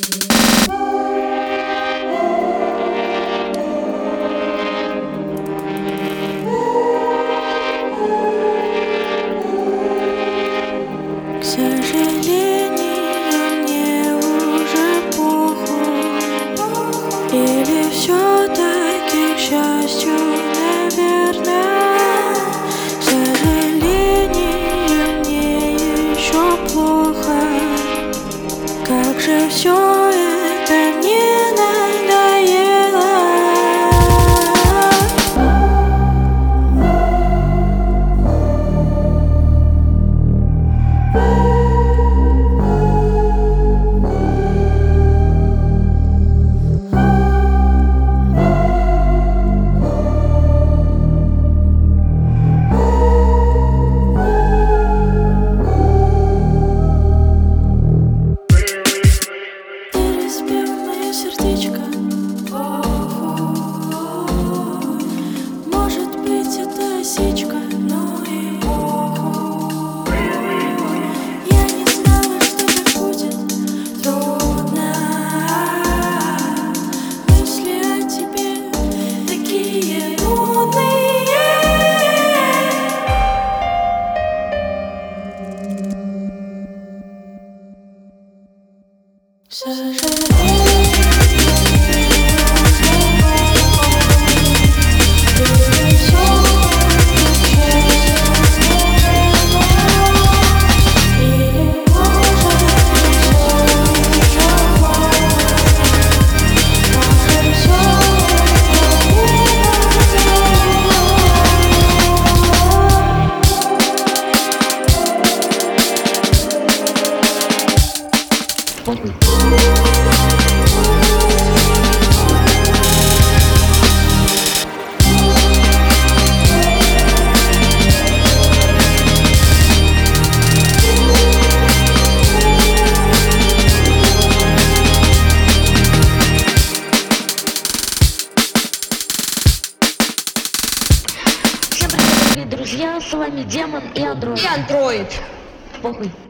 К сожалению, мне уже похуй. Или все-таки к счастью, наверное. К сожалению, мне еще плохо. Как же все это мне надоело. Сердечко, может быть, это осечка, но и похуй. Я не знала, что так будет трудно. Мысли о тебе такие нудные. К сожалению. Друзья, с вами Демон и Андроид. И Андроид. Похуй.